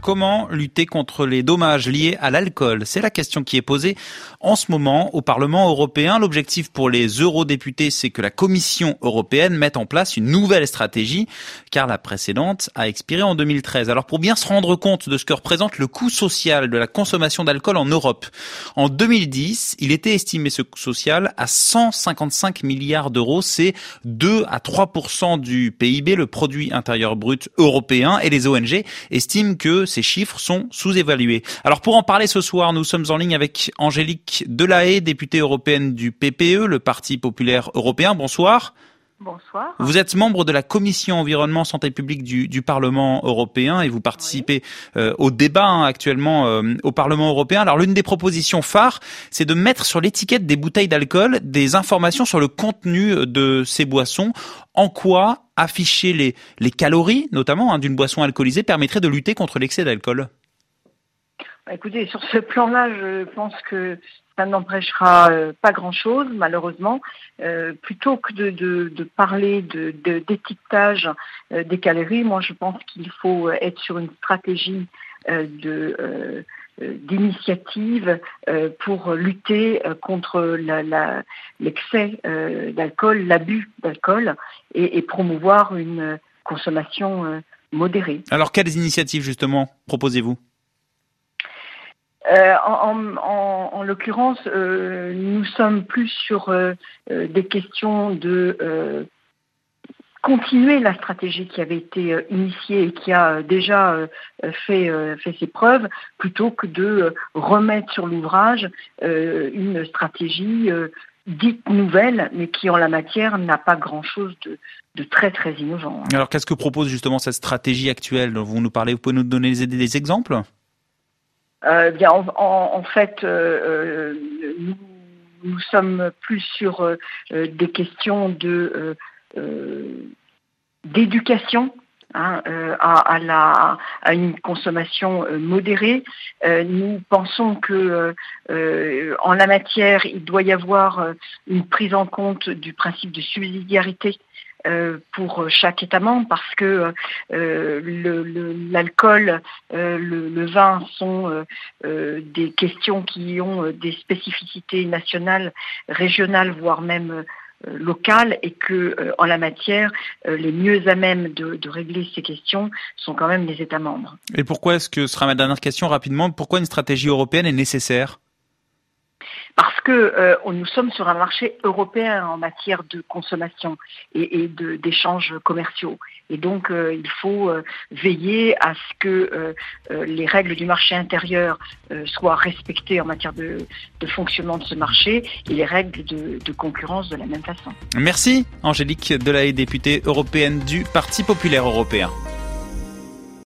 Comment lutter contre les dommages liés à l'alcool? C'est la question qui est posée en ce moment au Parlement européen. L'objectif pour les eurodéputés, c'est que la Commission européenne mette en place une nouvelle stratégie, car la précédente a expiré en 2013. Alors pour bien se rendre compte de ce que représente le coût social de la consommation d'alcool en Europe, en 2010, il était estimé ce coût social à 155 milliards d'euros. C'est 2 à 3% du PIB, le produit intérieur brut européen, et les ONG estiment que ces chiffres sont sous-évalués. Alors pour en parler ce soir, nous sommes en ligne avec Angélique Delahaye, députée européenne du PPE, le Parti populaire européen. Bonsoir. Bonsoir. Vous êtes membre de la Commission environnement santé publique du Parlement européen et vous participez au débat actuellement au Parlement européen. Alors l'une des propositions phares, c'est de mettre sur l'étiquette des bouteilles d'alcool des informations sur le contenu de ces boissons. En quoi afficher les calories, notamment d'une boisson alcoolisée, permettrait de lutter contre l'excès d'alcool? Écoutez, sur ce plan-là, je pense que ça n'empêchera pas grand-chose, malheureusement. Plutôt que de parler d'étiquetage des calories, moi je pense qu'il faut être sur une stratégie d'initiative pour lutter contre l'excès d'alcool, l'abus d'alcool et promouvoir une consommation modérée. Alors quelles initiatives justement proposez-vous ? En l'occurrence, nous sommes plus sur des questions de continuer la stratégie qui avait été initiée et qui a déjà fait ses preuves, plutôt que de remettre sur l'ouvrage une stratégie dite nouvelle, mais qui en la matière n'a pas grand-chose de très très innovant. Alors qu'est-ce que propose justement cette stratégie actuelle dont vous nous parlez? Vous pouvez nous donner des exemples? En fait, nous sommes plus sur des questions d'éducation à une consommation modérée. Nous pensons que en la matière, il doit y avoir une prise en compte du principe de subsidiarité pour chaque État membre, parce que l'alcool, le vin sont des questions qui ont des spécificités nationales, régionales, voire même locales, et que en la matière, les mieux à même de régler ces questions sont quand même les États membres. Et pourquoi est-ce que, ce sera ma dernière question rapidement, pourquoi une stratégie européenne est nécessaire ? Parce que nous sommes sur un marché européen en matière de consommation et d'échanges commerciaux. Et donc, il faut veiller à ce que les règles du marché intérieur soient respectées en matière de fonctionnement de ce marché, et les règles de concurrence de la même façon. Merci Angélique Delahaye, députée européenne du Parti populaire européen.